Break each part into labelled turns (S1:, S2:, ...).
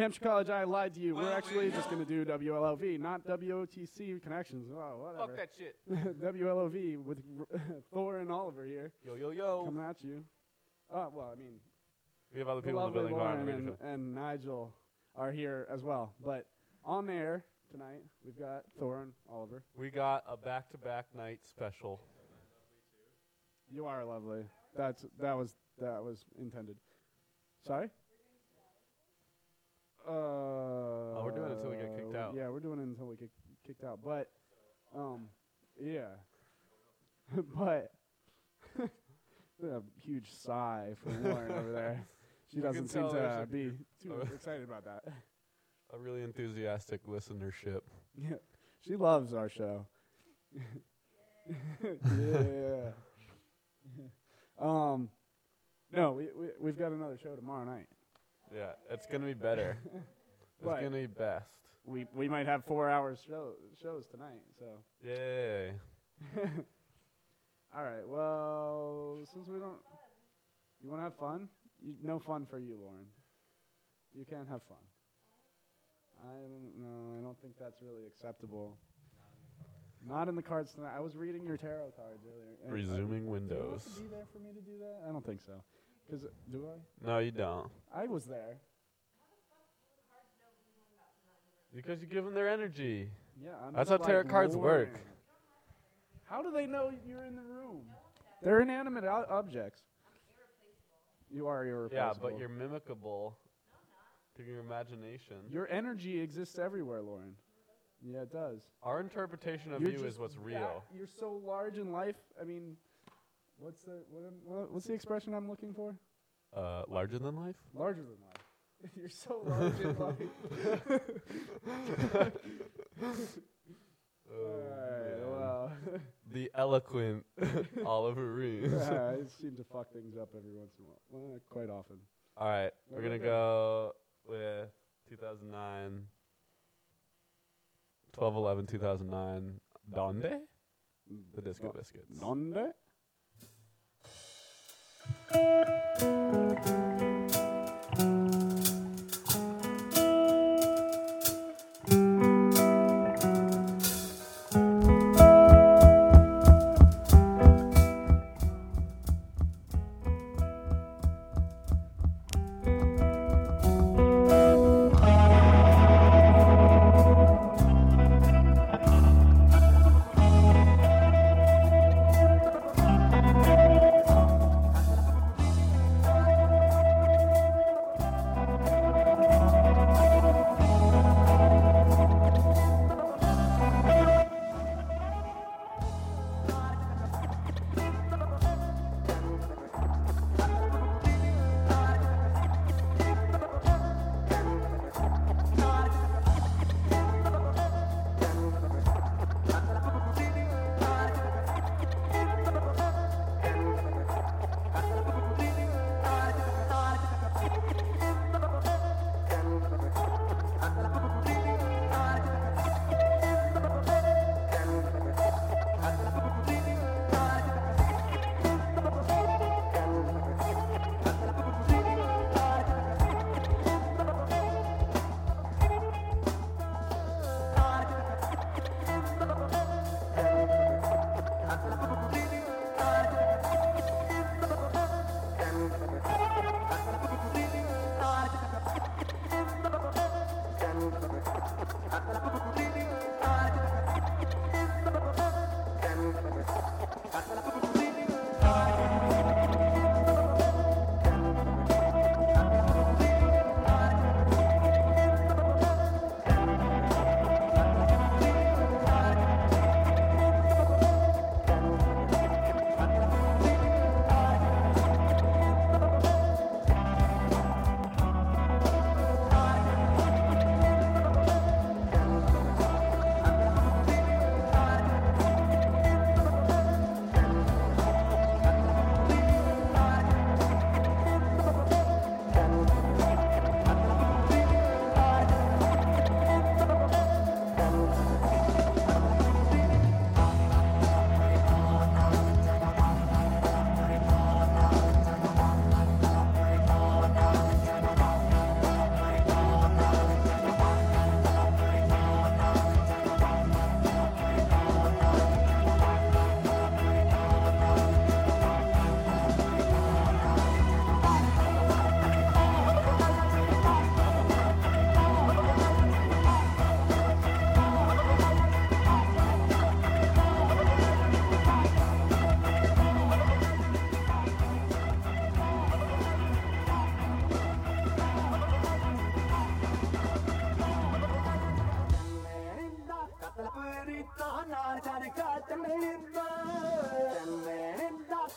S1: Hampshire College, I lied to you. We're actually just going to do WLOV, not WOTC Connections. Oh, whatever.
S2: Fuck that shit.
S1: WLOV with Thor and Oliver here.
S2: Yo.
S1: Coming at you. Well, I mean,
S2: We have other
S1: the
S2: people in the
S1: lovely
S2: building.
S1: Lauren and Nigel are here as well. But on air tonight, we've got Thor and Oliver.
S2: We got a back-to-back night special.
S1: You are lovely. That was intended. Sorry?
S2: We're doing it until we get kicked out.
S1: Yeah, we're doing it until we get kicked out. But, yeah. But, a huge sigh from Lauren over there. She doesn't seem to be too excited about that.
S2: A really enthusiastic listenership.
S1: Yeah, she loves our show. Yeah. No, we've got another show tomorrow night.
S2: Yeah, it's going to be better. It's
S1: Right.
S2: going to be best.
S1: We might have 4 hours shows tonight. So.
S2: Yay.
S1: All right. Well, since we don't, you want to have fun? No fun for you, Lauren. You can't have fun. I don't know. I don't think that's really acceptable. Not in the cards tonight. I was reading your tarot cards earlier.
S2: Resuming
S1: Do you
S2: windows.
S1: have to be there for me to do that? I don't think so. Because do I?
S2: No, you don't.
S1: I was there.
S2: Because you give them their energy.
S1: Yeah, I'm
S2: That's
S1: just
S2: how tarot cards
S1: Lauren.
S2: work.
S1: How do they know you're in the room? They're inanimate objects. You are irreplaceable.
S2: Yeah, but you're mimicable to your imagination.
S1: Your energy exists everywhere, Lauren. Yeah, it does.
S2: Our interpretation of
S1: You're
S2: you is
S1: just
S2: what's real.
S1: that- You're so large in life. I mean, what's the expression I'm looking for?
S2: Larger than life?
S1: Larger than life. You're so large in life. Alright, well.
S2: The eloquent Oliver Reeves.
S1: I seem to fuck things up every once in a while. Well, quite often.
S2: All right, we're going to go with 2009, 12/11/2009, Donde? The Disco Biscuits.
S1: Donde?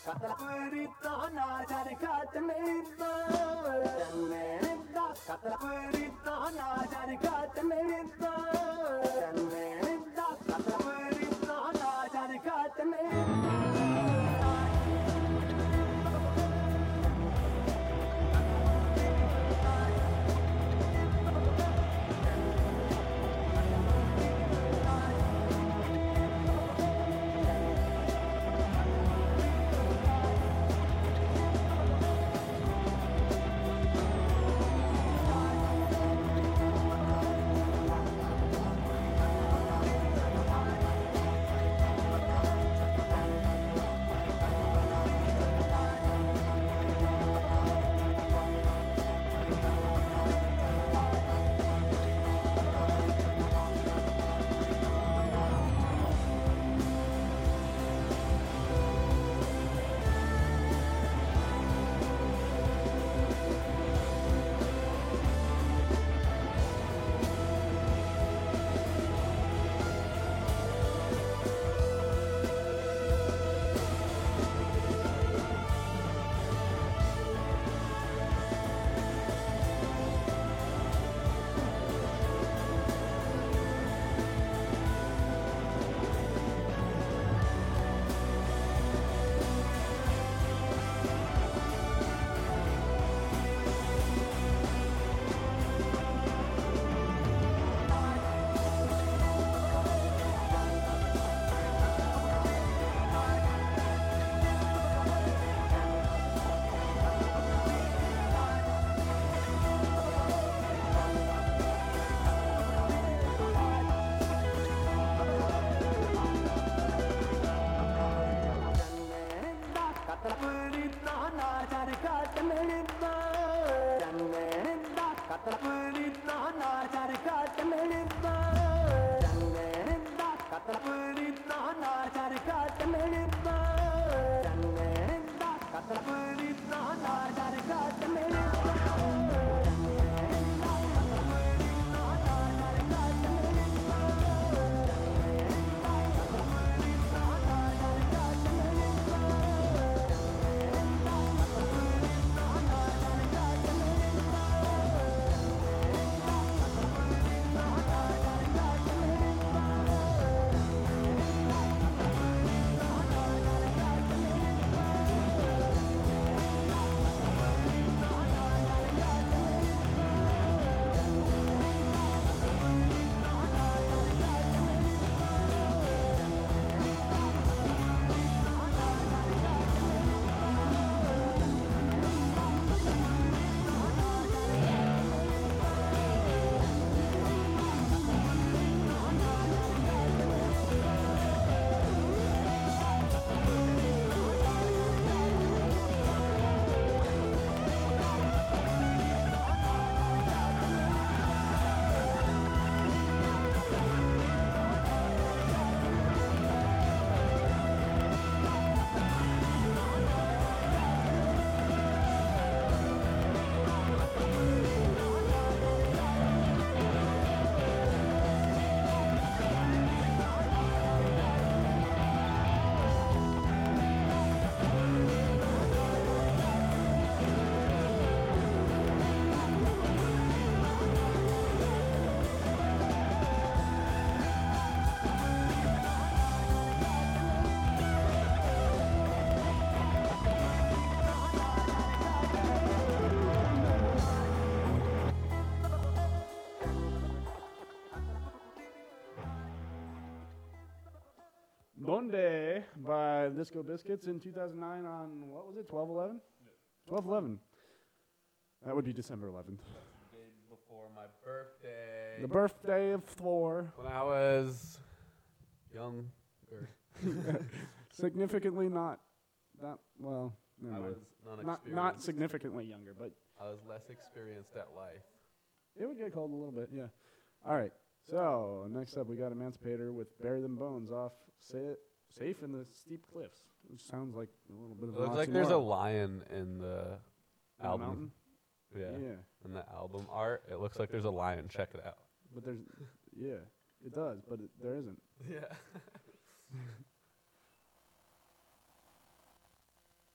S1: Donde by Disco Biscuits in 2009 on, what was it, 12/11? 12/11. That would be December 11th.
S2: The day before my birthday.
S1: The birthday of Thor.
S2: When I was young.
S1: Significantly not that, well, never
S2: I
S1: mind.
S2: was non-experienced.
S1: Not significantly younger, but
S2: I was less experienced at life.
S1: it would get cold a little bit, yeah. All right, so next up we got Emancipator with Bury Them Bones off Safe in the Steep Cliffs, which sounds like a little bit of
S2: It
S1: an
S2: looks like there's a
S1: oxymoron.
S2: lion in the
S1: On the
S2: album.
S1: mountain?
S2: Yeah.
S1: Yeah,
S2: In the album art, it looks like there's a lion. Check it out.
S1: but there's, yeah, it does, but there isn't.
S2: Yeah.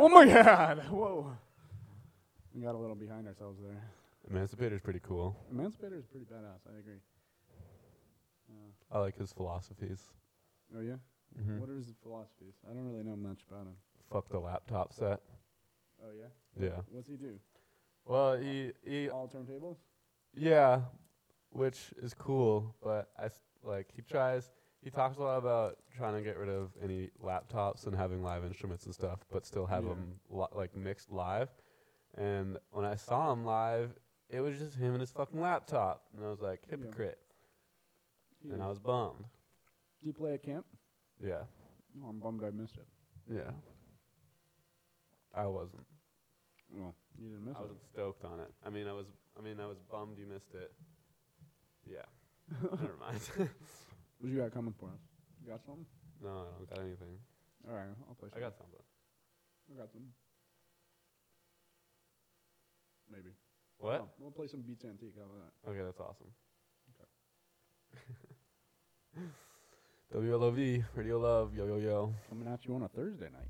S1: Oh my God! Whoa. We got a little behind ourselves there.
S2: Emancipator's pretty cool.
S1: Emancipator is pretty badass. I agree.
S2: I like his philosophies.
S1: Oh yeah.
S2: Mm-hmm.
S1: What are his philosophies? I don't really know much about him.
S2: Fuck the laptop set.
S1: Oh yeah.
S2: Yeah.
S1: What's he do?
S2: Well, he
S1: All turntables.
S2: yeah, which is cool, but he talks a lot about trying to get rid of any laptops and having live instruments and stuff, but still have them mixed live. And when I saw him live, it was just him and his fucking laptop, and I was like, hypocrite.
S1: Yeah.
S2: And I was bummed.
S1: Do you play at camp?
S2: Yeah.
S1: Oh, I'm bummed I missed it.
S2: Yeah. I wasn't.
S1: Well, you didn't miss
S2: I
S1: it.
S2: wasn't stoked on it. I mean, I was bummed you missed it. Yeah. Never mind.
S1: What you got coming for us? You got something?
S2: No, I don't got anything.
S1: All right, I'll play
S2: I
S1: something.
S2: got something.
S1: I got something. Maybe.
S2: What?
S1: Oh, we'll play some Beats Antique. How about that?
S2: Okay, that's awesome. WLOV, Radio Love, yo, yo, yo.
S1: Coming at you on a Thursday night.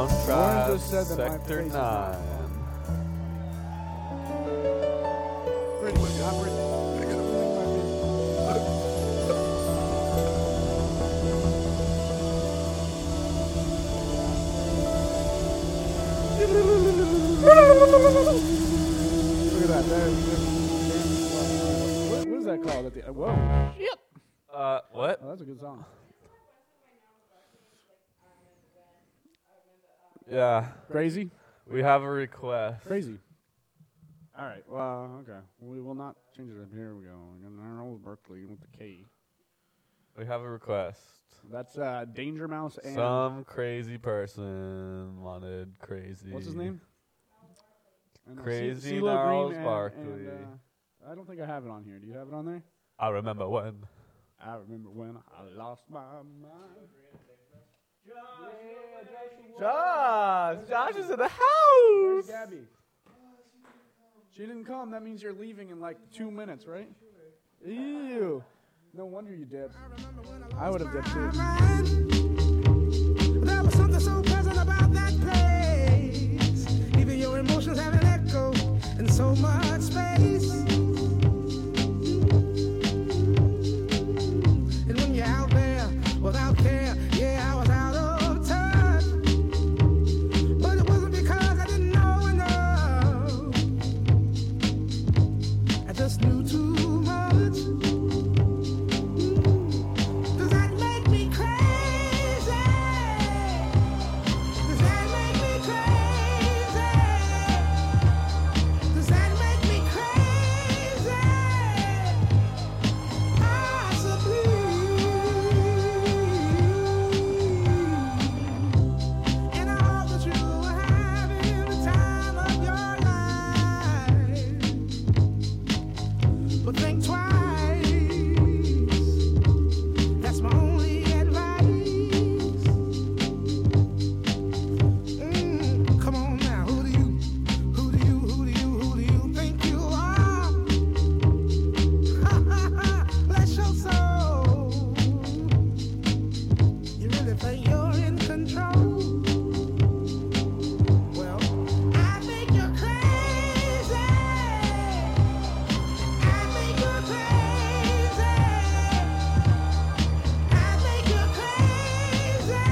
S2: Soundtrack
S1: just said that my
S2: Sector
S1: face is
S2: 9.
S1: not Brittany, not Brittany. I gotta blink my Look at that. What is that called? At the, whoa. Shit.
S2: What?
S1: Oh, that's a good song.
S2: Yeah.
S1: Crazy?
S2: We have a request.
S1: Crazy. All right. Well, okay. We will not change it up. Here we go. Gnarls Berkeley with the K.
S2: We have a request.
S1: That's Danger Mouse and...
S2: Some crazy person wanted crazy.
S1: What's his name?
S2: Crazy
S1: CeeLo
S2: Gnarls
S1: Green
S2: Barkley.
S1: I don't think I have it on here. Do you have it on there?
S2: I remember when.
S1: I remember when I lost my mind.
S2: Josh is in the
S1: Where's
S2: house.
S1: Gabby? She didn't come. That means you're leaving in like 2 minutes, right? Ew. No wonder you dipped. I would have dipped too.
S3: There was something so pleasant about that place. Even your emotions have an echo in so much space. And when you're out there without care, yeah, I was out of touch. But it wasn't because I didn't know enough. I just knew too much. Does that make me crazy? Does that make me crazy? Does that make me crazy? Possibly. And I hope that you are having the time of your life. But think twice. That's my only advice. Come on now, who do you think you are? Bless your soul. You really think you're in control? Well, I think you're crazy. I think you're crazy. I think you're crazy,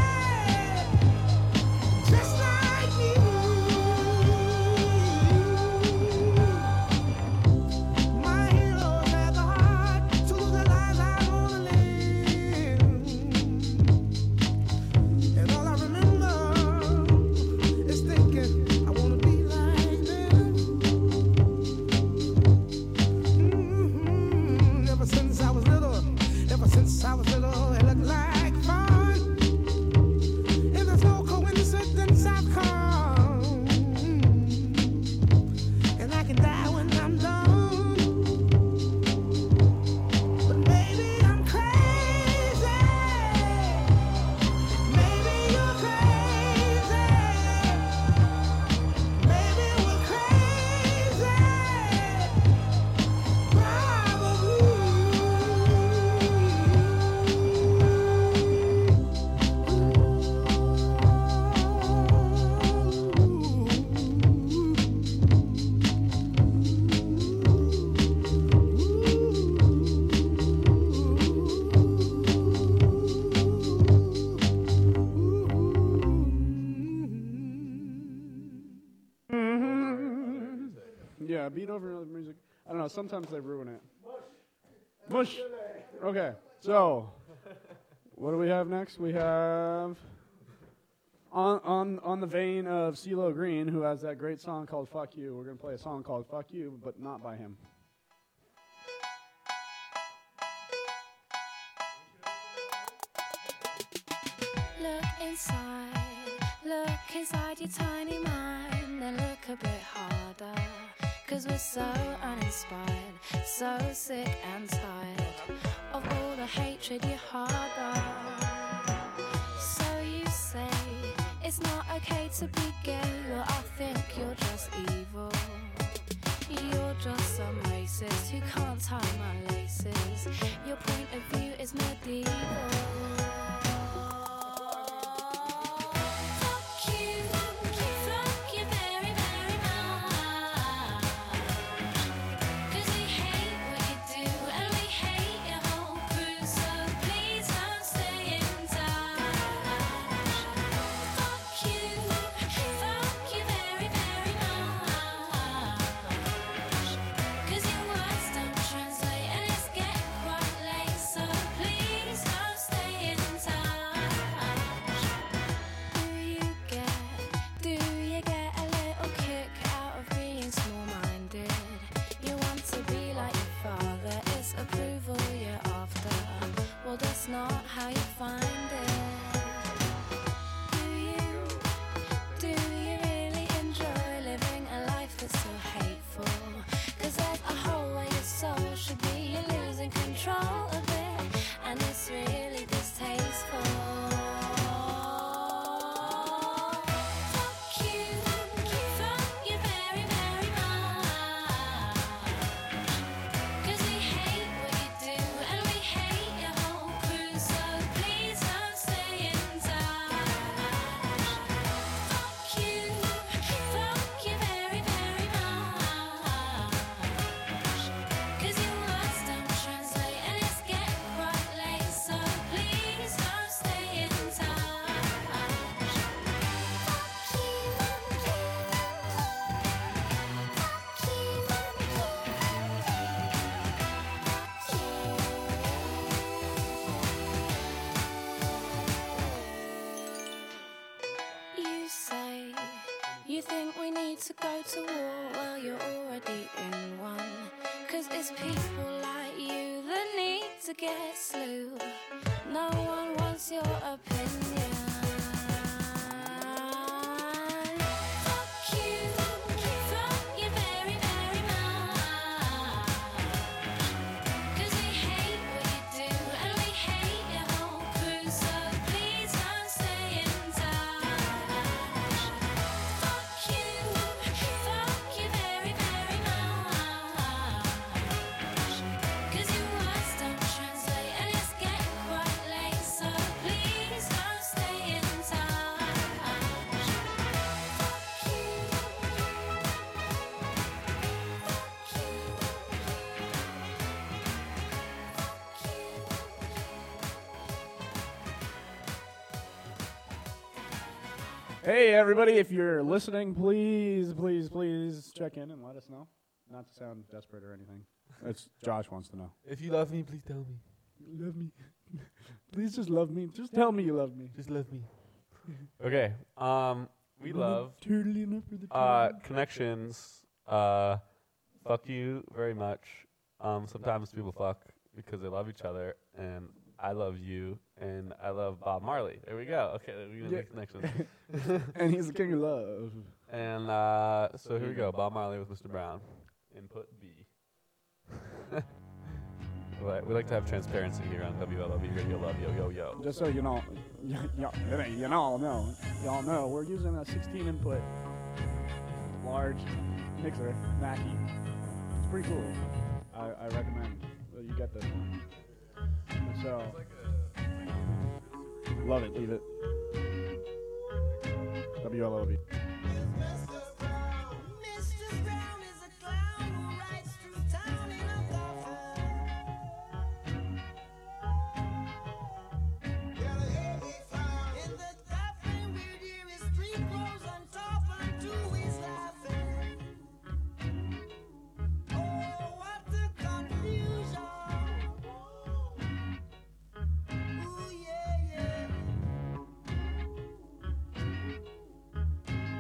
S3: just like me. My heroes had the heart to lose the lives I wanna live, and all I remember is thinking I wanna be like them. Ever since I was little, it looked like fun. If there's no coincidence, I've come, and I can die when I'm done. But maybe I'm crazy. Maybe you're crazy. Maybe we're crazy.
S1: Yeah, beat over the music. I don't know. Sometimes they ruin it. Mush. Okay. So, what do we have next? We have on the vein of CeeLo Green, who has that great song called "Fuck You." We're gonna play a song called "Fuck You," but not by him.
S4: Look inside your tiny mind, then look a bit harder. 'Cause we're so uninspired, so sick and tired of all the hatred you harbor. So you say it's not okay to be gay, well I think you're just evil. You're just some racist who can't tie my laces. Your point of view is medieval. Fuck you. not how you find it. Do you really enjoy living a life that's so hateful? 'Cause there's a hole where your soul should be. You're losing control of it, and it's really distasteful. Fuck you, fuck you very, very much. 'Cause we hate what you do, and we hate your whole crew. So please don't stay in touch. Fuck you very, very much. 'Cause your words don't translate, and it's getting quite late. So please don't stay in touch. You say you think we need to go to war. Well, you're already in one. 'Cause it's people like you that need to get slew. No one wants your opinion. Fuck you very, very much. 'Cause we hate what you do, and we hate your whole crew. So please don't stay in touch. Fuck you very, very much. 'Cause your words don't translate, and it's getting quite late. So please don't stay in touch.
S1: Hey, everybody, if you're listening, please, please, please check in and let us know. Not to sound desperate or anything. It's Josh wants to know.
S2: If you love me, please tell me.
S1: You love me. Please just love me. Just tell me you love me.
S2: Just love me. Okay. We love
S1: Turtle enough for the
S2: connections. Fuck you very much. Sometimes people fuck because they love each other, and I love you, and I love Bob Marley. There we go. Okay, we gonna make connections.
S1: And he's the king of love.
S2: And so here we go. Bob Marley with Mr. Brown. Input B. We like to have transparency here on WLOV Radio Love. Yo, yo, yo.
S1: Just so you know, y'all know, we're using a 16 input large mixer, Mackie. It's pretty cool. I recommend that you get this one. So, love it, leave it. WLOV.
S3: Mr. Brown is a clown who rides through town in a coffin. In the coffin we'd hear his street clothes on top until he's laughing. Oh, what a confusion. Ooh, yeah, yeah.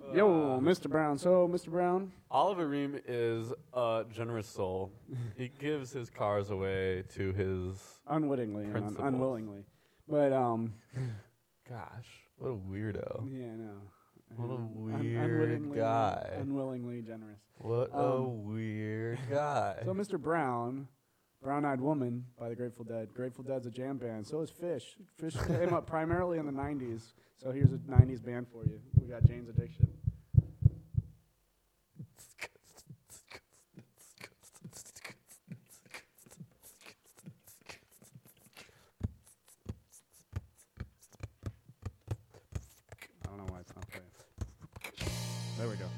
S1: Yo, Mr. Brown. So, Mr. Brown.
S2: Oliver Ream is a generous soul. He gives his cars away to his
S1: Unwittingly and
S2: principals.
S1: unwillingly. But,
S2: Gosh, what a weirdo.
S1: yeah, no.
S2: What a weird
S1: Unwittingly,
S2: guy.
S1: Unwillingly generous.
S2: What a weird guy.
S1: So, Mr. Brown, Brown-Eyed Woman by the Grateful Dead. Grateful Dead's a jam band. So is Fish. Fish came up primarily in the 90s. So here's a 90s band for you. We got Jane's Addiction. I don't know why it's not playing. There we go.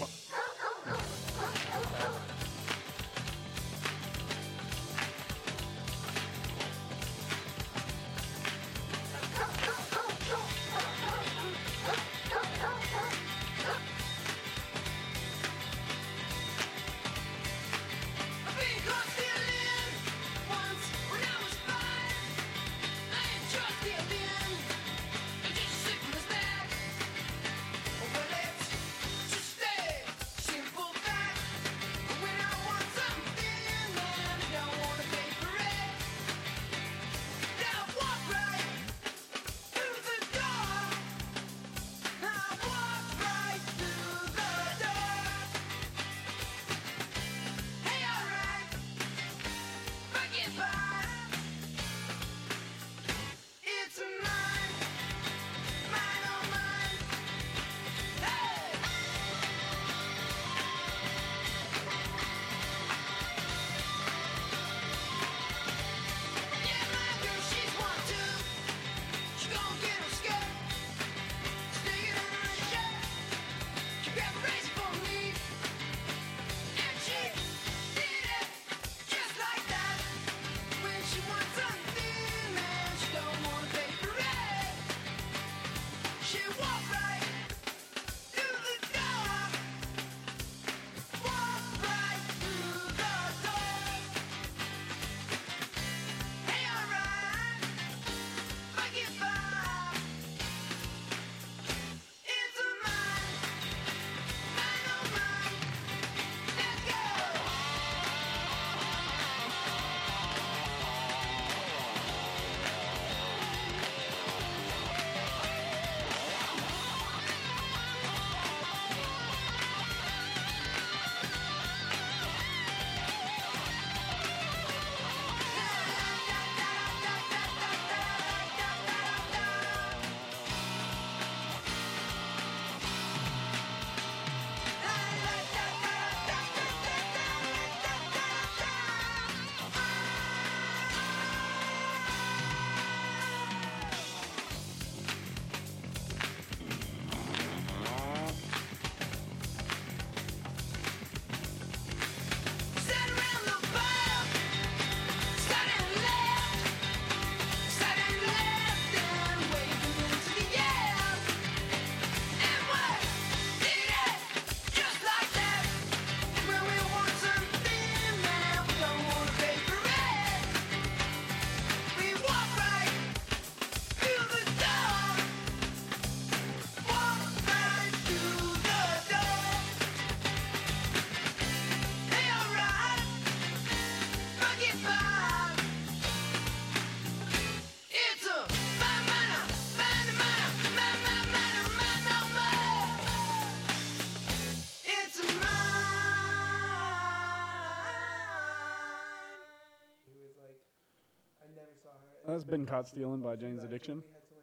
S1: That's been caught stealing by Jane's Addiction.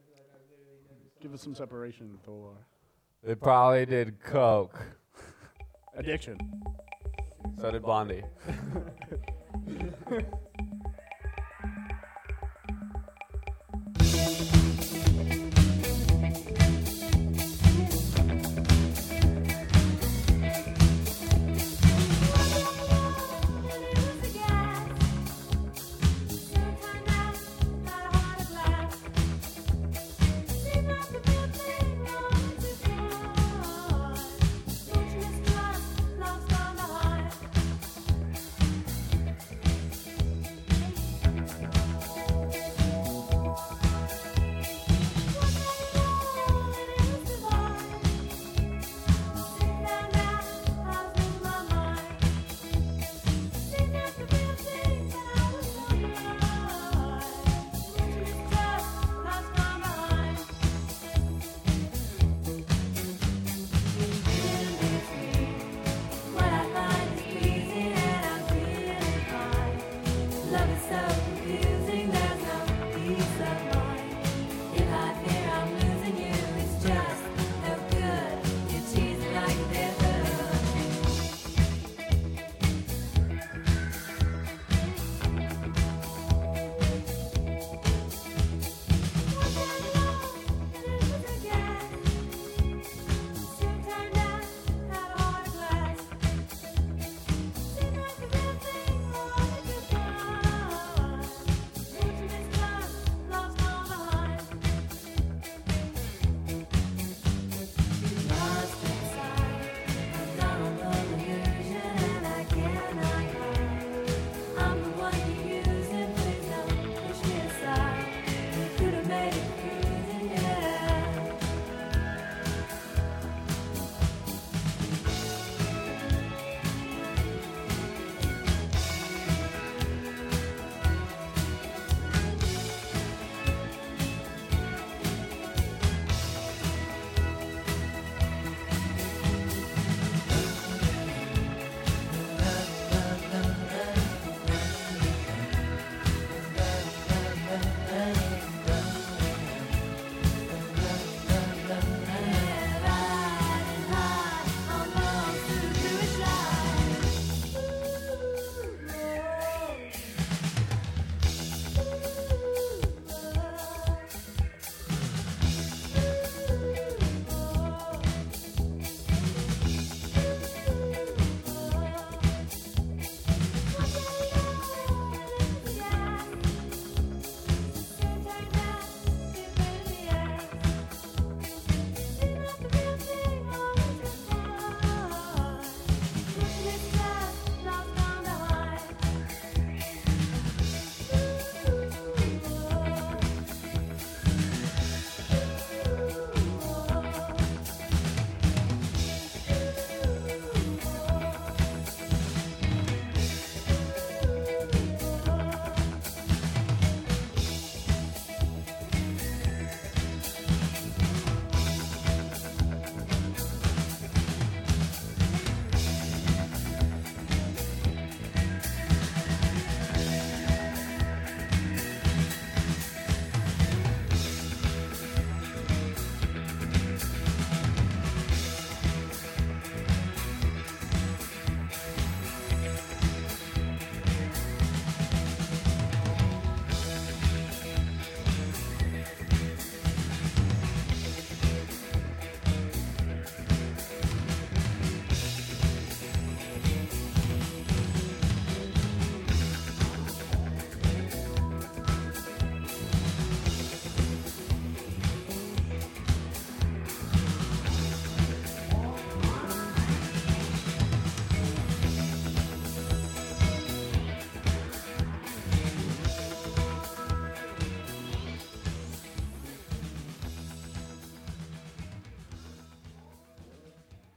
S1: Give us some separation, Thor.
S2: They probably did coke.
S1: Addiction.
S2: So did Blondie.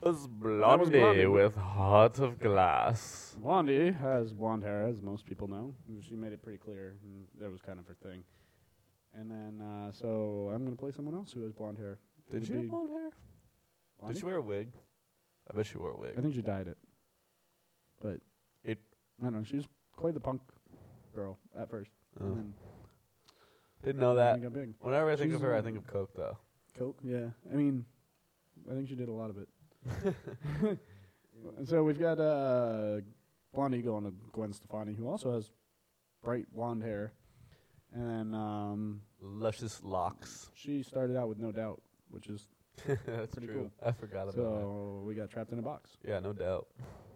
S2: was Blondie
S1: Blondie.
S2: with Heart of Glass.
S1: Blondie has blonde hair, as most people know. She made it pretty clear. That was kind of her thing. And then, so I'm going to play someone else who has blonde hair.
S2: Did
S1: Would
S2: she
S1: it
S2: have
S1: be
S2: blonde hair?
S1: Blondie?
S2: Did she wear a wig? I bet she wore a wig.
S1: I think she dyed it. But
S2: It-
S1: I don't know. She was quite the punk girl at first.
S2: Oh.
S1: And then
S2: Didn't know
S1: then
S2: that.
S1: it got big.
S2: Whenever I think
S1: She's
S2: of her, I think of Coke, though.
S1: Coke, yeah. I mean, I think she did a lot of it. And so we've got Blondie going to Gwen Stefani, who also has bright blonde hair. And then
S2: Luscious locks.
S1: she started out with No Doubt, which is
S2: That's
S1: Pretty
S2: true.
S1: cool.
S2: I forgot about
S1: so we got Trapped in a Box.
S2: that. Yeah, no doubt.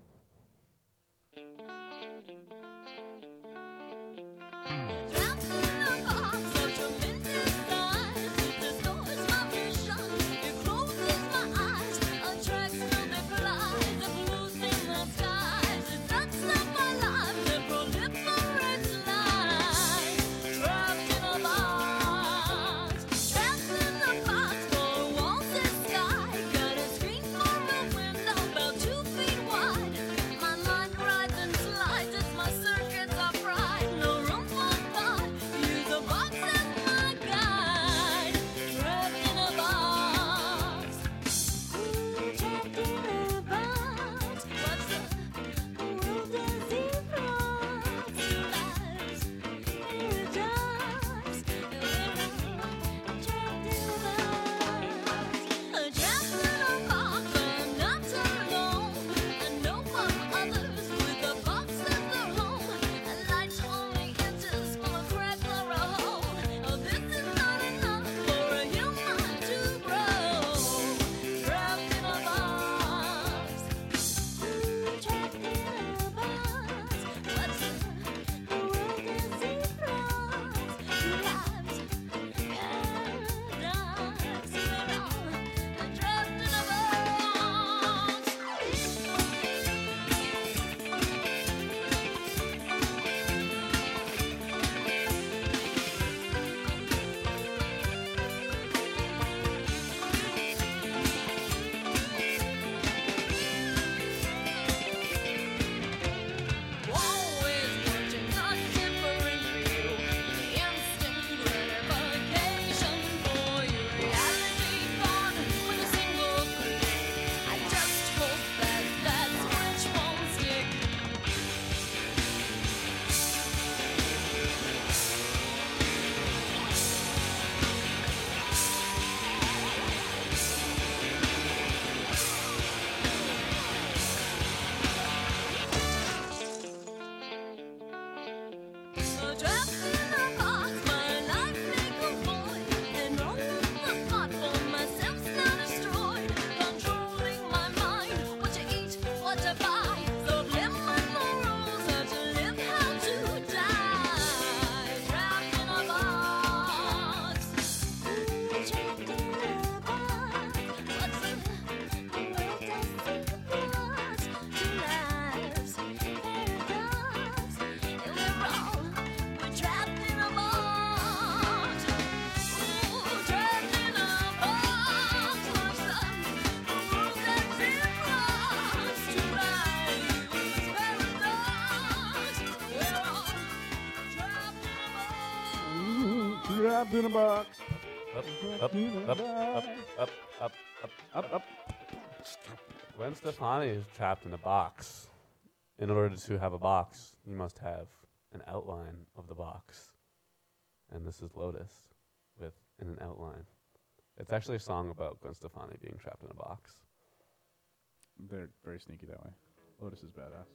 S1: Trapped in a box.
S2: Up, up, up, up, up, up, up.
S1: Up.
S2: Gwen Stefani is trapped in a box. In order to have a box, you must have an outline of the box. And this is Lotus with in an outline. It's actually a song about Gwen Stefani being trapped in a box.
S1: They're very sneaky that way. Lotus is badass.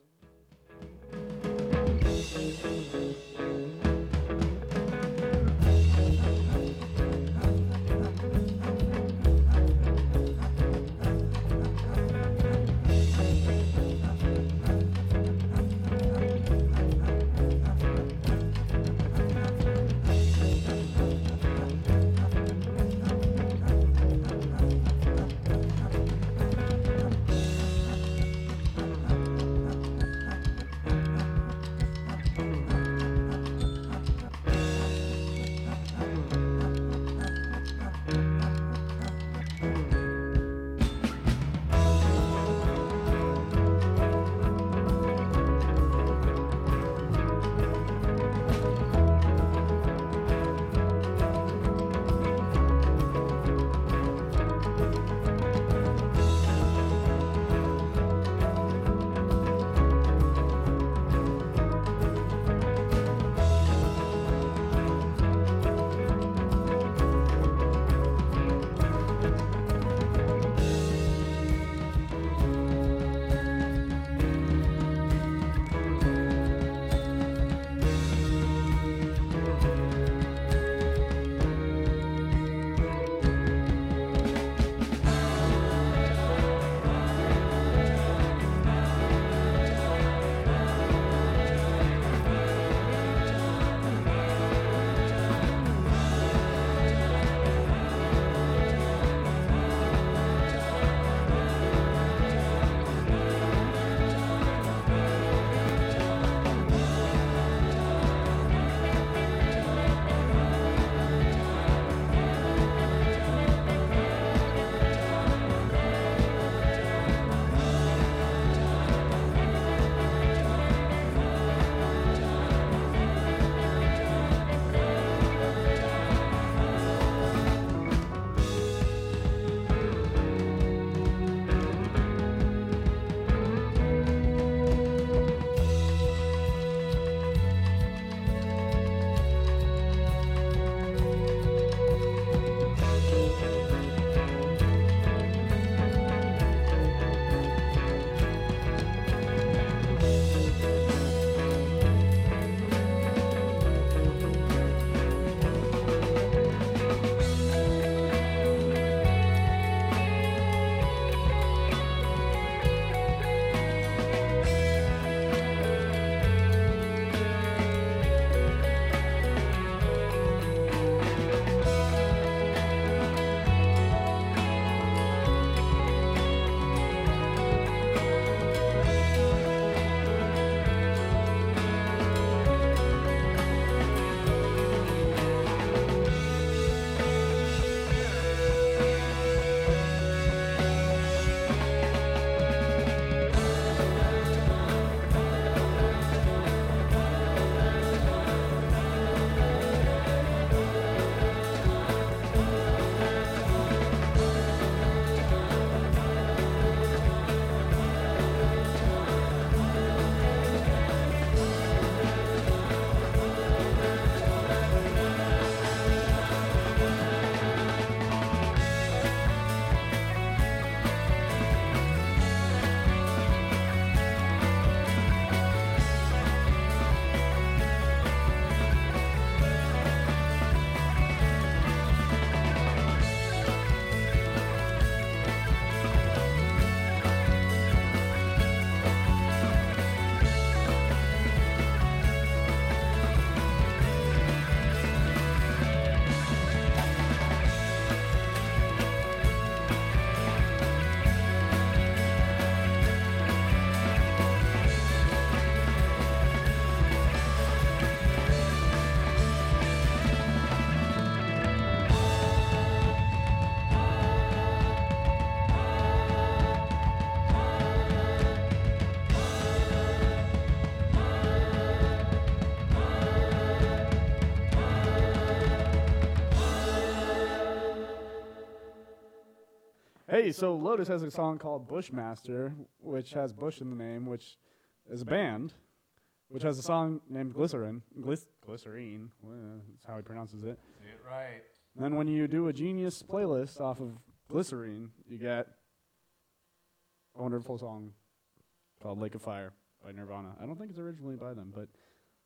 S1: Hey, so Lotus has a song called Bushmaster, which has Bush in the name, which is a band, which has a song named Glycerine. Glycerine, well, that's how he pronounces it.
S2: Say it right.
S1: And then when you do a Genius playlist off of Glycerine, you get a wonderful song called Lake of Fire by Nirvana. I don't think it's originally by them, but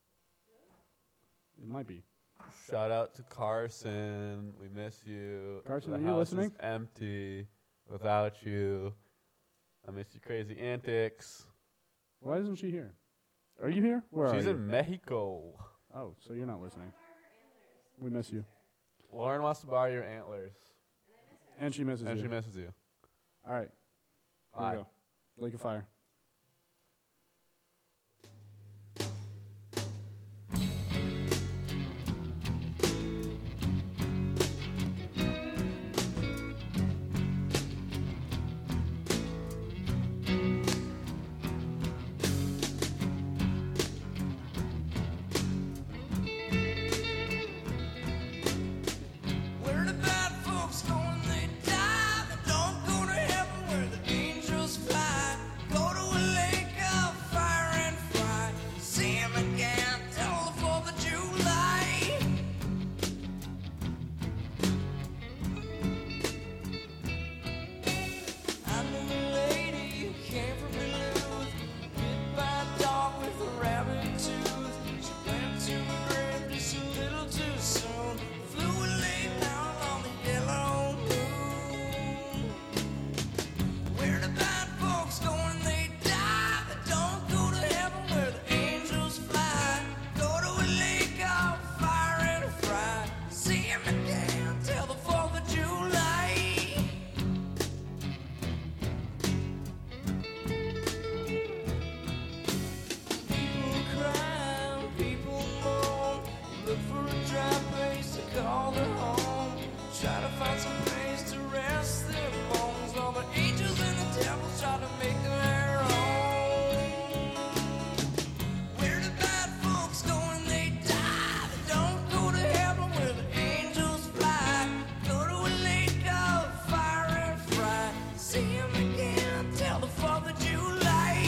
S1: it might be.
S2: Shout out to Carson. We miss you.
S1: Carson,
S2: the
S1: are you
S2: house
S1: listening?
S2: Is empty without you. I miss your crazy antics.
S1: Why isn't she here? Are you here? Where
S2: She's
S1: are you?
S2: in Mexico.
S1: Oh, so you're not listening. We miss you.
S2: Lauren wants to borrow your antlers.
S1: And she misses
S2: And
S1: you.
S2: she misses you.
S1: All right. Here
S2: Bye.
S1: we go. Lake of Fire.
S5: Where the bad folks go when they die? They don't go to heaven where the angels fly. Go to a lake of fire and fry. See him again till the 4th of July. I knew a lady who came from Duluth, bit by a dog with a rabbit tooth. She went to the grave just a little too soon. Flew and lay down on the yellow moon. Where the bad folks go when they die? They don't go to heaven where the angels fly. Go to a lake of fire and fry. See him again till the 4th of July. People cry, people moan. Look for a dry place to call their home. Try to find some place to rest their bones. While the angels and the devils try to make them their own. Where the bad folks go when they die? They don't go to heaven where the angels fly. Go to a lake of fire and fry. See him again till the 4th of July.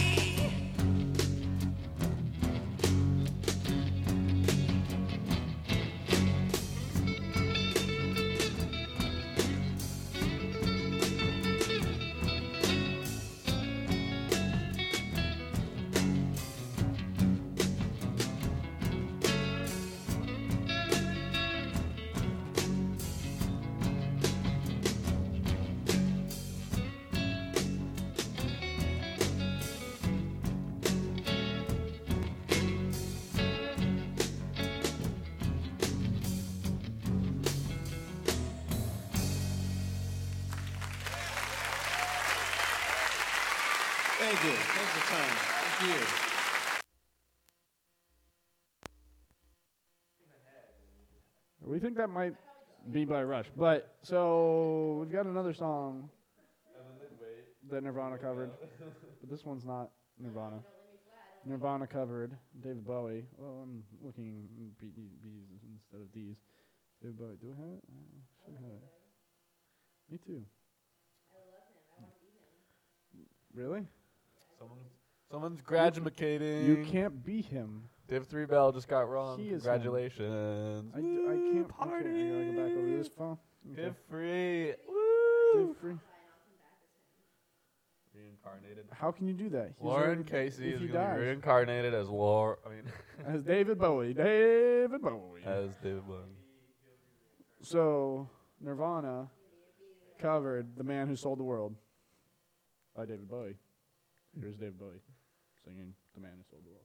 S6: Thank you. Thanks for time. Thank you.
S1: We think that might be by Rush. But, so, we've got another song that Nirvana covered. But this one's not Nirvana. Nirvana covered David Bowie. Well, I'm looking in B's instead of D's. David Bowie. Do I have it? I should have it. Me too. Really?
S2: Someone's graduating.
S1: You can't beat him.
S2: Div 3 Bell just got wrong.
S1: He is
S2: Congratulations.
S1: I can't. I gotta go back over this phone.
S2: Div free.
S1: Div free.
S2: Reincarnated.
S1: How can you do that? He's
S2: Lauren
S1: already-
S2: Casey
S1: if
S2: is
S1: he
S2: going to
S1: dies.
S2: be reincarnated as
S1: As David Bowie. David Bowie.
S2: as David Bowie.
S1: So, Nirvana covered The Man Who Sold the World by David Bowie. Here's David Bowie singing The Man Who Sold the World.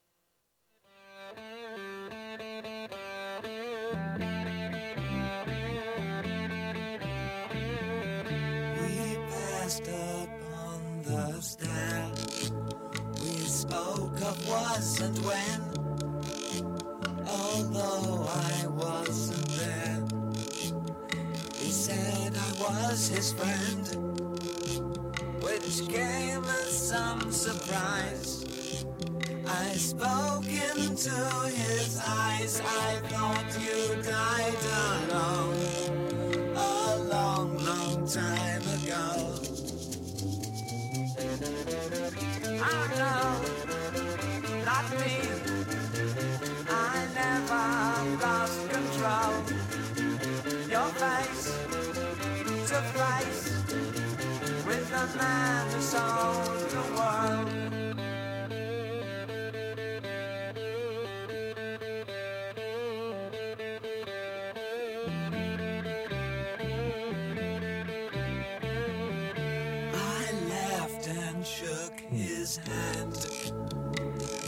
S5: We passed up on the stand. We spoke of was and when. Although I wasn't there, he said I was his friend, which came as some surprise. I spoke into his eyes. I thought you died alone a long, long time ago.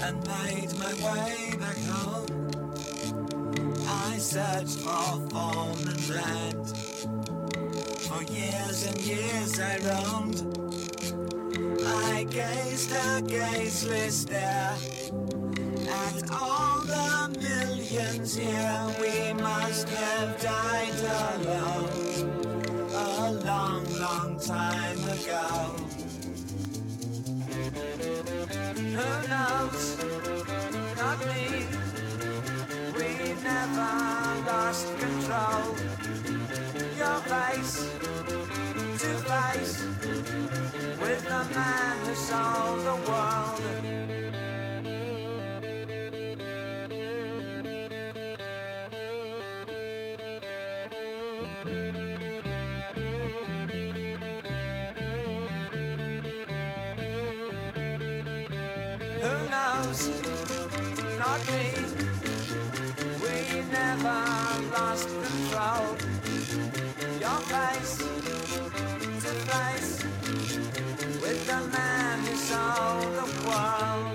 S5: and made my way back home. I searched for form and land. For years and years I roamed. I gazed a gazeless stare at all the millions here. We must have died alone a long, long time ago. Who knows? Not me. We never lost control. Your face to face with the man who sold the world. Who knows? Not me. We never lost control. Your face to face with the man who sold the world.